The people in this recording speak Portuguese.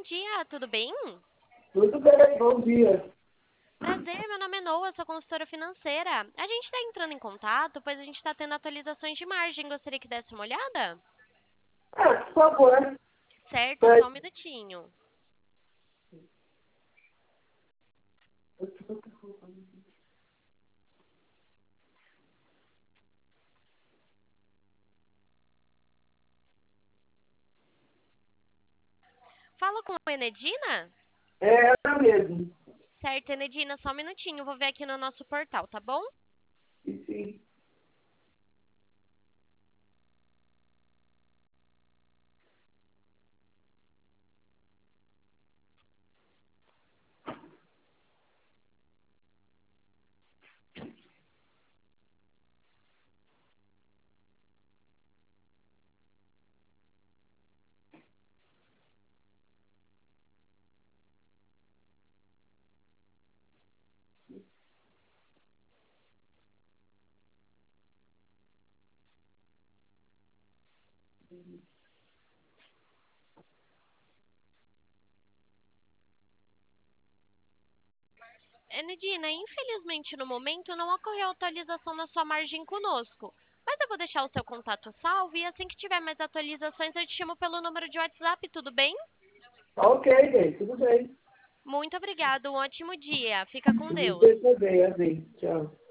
dia, tudo bem? Tudo bem, bom dia. Prazer, meu nome é Noa, sou consultora financeira. A gente está entrando em contato, pois a gente está tendo atualizações de margem. Gostaria que desse uma olhada? Por favor. Certo, Mas- só um minutinho. Fala com a Enedina? É ela mesmo. Certo, Enedina, só um minutinho. Vou ver aqui no nosso portal, tá bom? E sim. Enedina, infelizmente no momento não ocorreu atualização na sua margem conosco. Mas eu vou deixar o seu contato salvo e assim que tiver mais atualizações eu te chamo pelo número de WhatsApp, tudo bem? Tá ok, bem, tudo bem. Muito obrigada, um ótimo dia. Fica com Deus. Você também, assim. Tchau.